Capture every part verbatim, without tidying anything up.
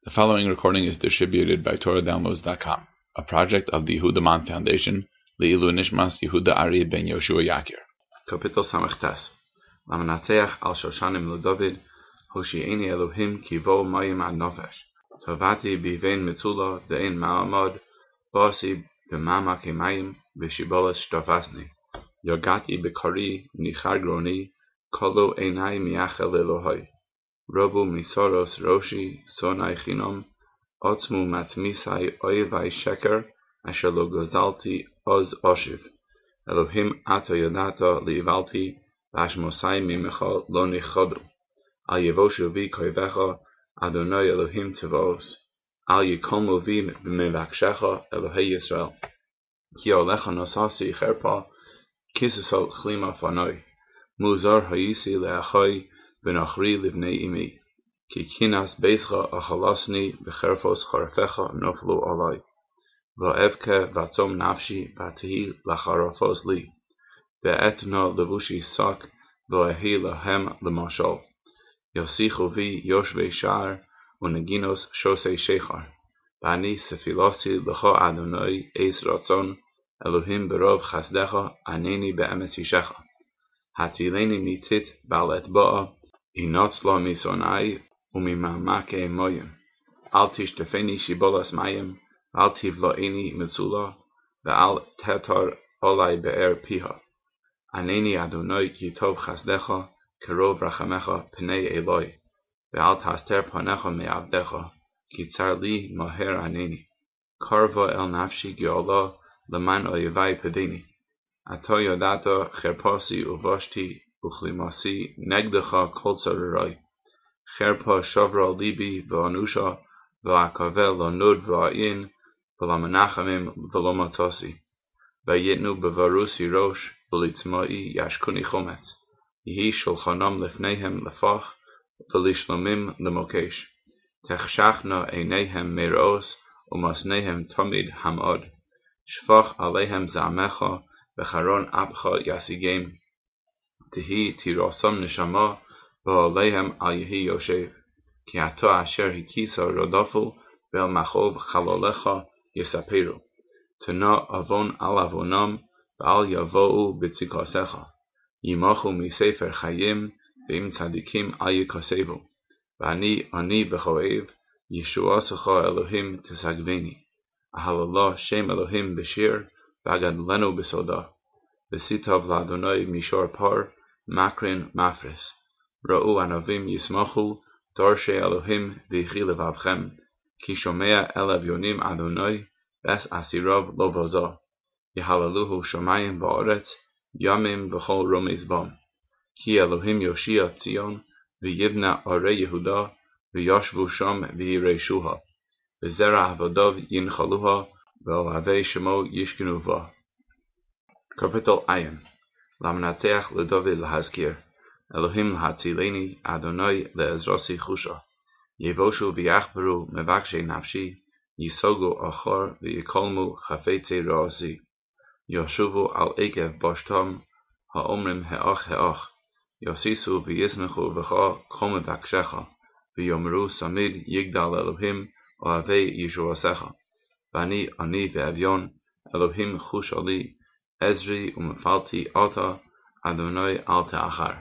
The following recording is distributed by Torah Downloads dot com, a project of the Yehuda Man Foundation, Le'ilu Nishmas Yehuda Ari ben Yoshua Yakir. Kapitel Samachtas. Lamanatzeach al Shoshanim LeDavid, Hoshi'eni Elohim kivo mayim ad nofesh. Tovati bivein mitzula ve'en ma'amad, basi b'mama kemayim v'shibolas shtafasni. Yogati b'kari nichar groni, kolo einai miachel Elohai. Robu misoros roshi sonai chinom, otzmu matzmisai oivai sheker, asher lo gozalti oz oshiv. Elohim ato yodata liivalti, vashmosai mimecha lo nichodu. Al yevoshu vi koivecha, Adonai Elohim tevos. Al yikolmu vi b'mevakshecha, Elohei Yisrael. Ki olecha nosasi cherpa, kisesol chlima fanoi. Muzar hayisi leachai, v'nachri livnei imi. Ki kinas beischa achalasni, v'cherfos charfecha noflu alai. Va'evke v'atzom nafshi, v'atihi lacharafos li. Ve'etna levushi sak, v'ahi lahem lemashal. Yosichu vi yoshvei shar, uneginos shosei shechar. V'ani sefilasi lecha Adonai eis ratzon, Elohim berov chasdecha, aneni be'emes yishecha. Hatileni mitit balet ba'a, inotzla misonai, umimamake moyim. Al tishtefeni shibolas mayim, al tivlaeni mitzula, ve'al tetar olai be'er piha. Aneni Adonai ki tov chasdecha, kerov rachamecha pnei Eloi, ve'al taster panecha me'avdecha, ki tzar li moher aneni. Karva el nafshi geola, leman oyevai pedeni. Ato yodata cherpasi uvashti uchlimasi negdecha kol tzarurai. Cherpa shavra libi v'anusha v'akavel l'nud v'ayin v'lamanachamim v'lomatasi. V'yitnu b'varusi rosh v'litzmai yashkuni chometz. Yehi shulchanam lefnehem lefach v'lishlomim lemokesh. Techshachna einehem meros umasnehem tamid hamad. Shfach alehem zamecha v'charon apcha yasigem. Tihi tirosam neshama v'aleihem al yehi yoshev. Ki ato asher hikisa rodafu ve'el machov chalolecha yesaperu. Tena avon al avonam v'al yavo'u b'tzikasecha. Yimachu misefer chayim ve'im tzadikim al yikasevu. V'ani ani v'choev Yeshuasecha Elohim tesagveni. Ahalallah Shem Elohim b'shir v'agadlenu b'soda. V'sitav l'Adonai mishor par makrin mafres. Ra'u anavim yismachu darshe Elohim v'yichi levavchem. Ki shomea el avyonim Adonai ves asirav lo vaza. Yehalaluhu shomayim va'aretz yamim v'chol romiz bam. Ki Elohim yoshia Tzion v'yivna arei Yehuda v'yashvu sham v'yireishuha. V'zera havadav yinchaluha v'ohavei shemo yishkenuva. Kapitel Ayin. Lamanatzeach LeDavid lahazkir. Elohim lahatzileni, Adonai le'ezrasi chusha. Yevoshu v'yachberu mevakshe nafshi, yisogu achar v'yikolmu chafetze ra'asi. Yoshuvu al ekev bashtam, ha'omrim he'ach he'ach. Yosisu v'yismechu v'cha kol mevakshecha, v'yomru samid yigdal Elohim ohavei Yeshuasecha. V'ani ani ve'avyon, Elohim chush ali, Ezri umefalti ata, Adonai al te'achar.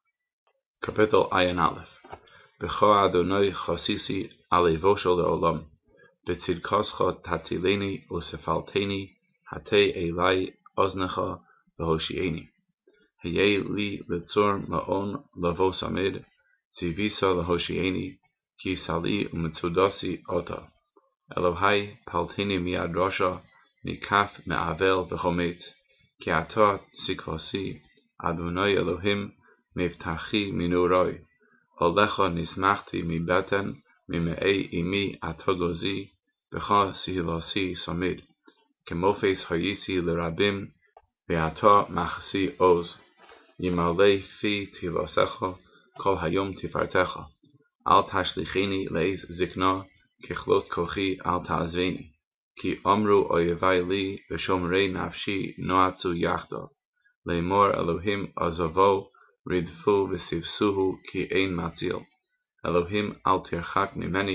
Kapitel Ayin Aleph. B'cha Adonai chasisi alevosho le'olam. B'tzidkascha tatzileni usefalteni, hatei elai oznecha v'hoshieni. Hayei li litzur ma'on lavos amid, tzivisa l'hoshieni, ki sali umetzudasi ota. Elohai paltini miad rasha, mikaf me'avel v'chometz. Ki ata sikvasi, Adonai Elohim mevtachi minurai. Olecha nismachti mi beten, mime'ei imi atogozi, v'cha sihilasi samid. Kemofes hayisi l'rabim, ve'ata machasi oz. Yimalei fi tilasecha, kol hayom tifartecha. Al tashlicheni leis zikna, kechlot kochi al ta'azveni. Ki amru oyevai li v'shomrei nafshi noatzu yachdav. Le'mor Elohim azavo ridfu v'sivsuhu ki ein matzil. Elohim al tirchak mimeni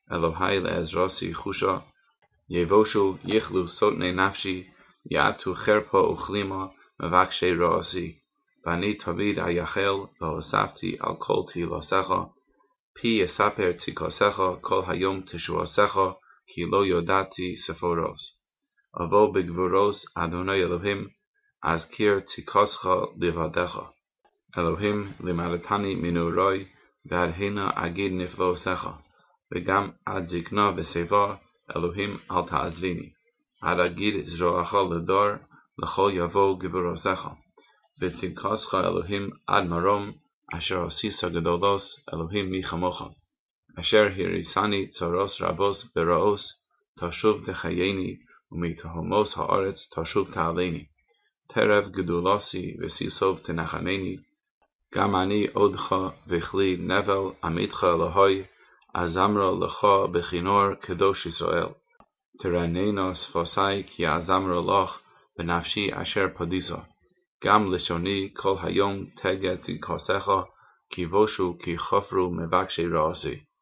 אלוהי לעזרסי חושה, יבושו יכלו סוטני נפשי, יעטו חרפה וכלימה, מבקשי רעשי. ואני תמיד אייחל, והוספתי על כל תהילתך, פי יספר צדקתך, כל היום תשועתך, כי לא ידעתי ספורוס. אבוא בגבורוס, אדוני אלוהים, אזכיר צדקתך לבדך. אלוהים לימדתני מנעורי, ועד הנה אגיד נפלאותיך, וגם עד זקנה ושיבה, אלוהים אל תעזביני. עד אגיד זרועך לדור, לכל יבוא גבורותיך. וצדקתך אלוהים עד מרום, אשר עשית גדולוס, אלוהים מי כמוך. אשר הריסני צרוס רבוס ורעוס, תשוב תחייני, ומתהומוס הארץ תשוב תעלני. תרב גדולוסי וסיסוב תנחמני, גם אני עודך וכלי נבל עמיתך אלוהי, אזמרה לך בכינור קדוש ישראל. תרננו שפוסי כי אזמרה לך, בנפשי אשר פדיסה. גם לשוני כל היום תגע צדקתך, כי בושו כי חפרו מבקשי רעשי.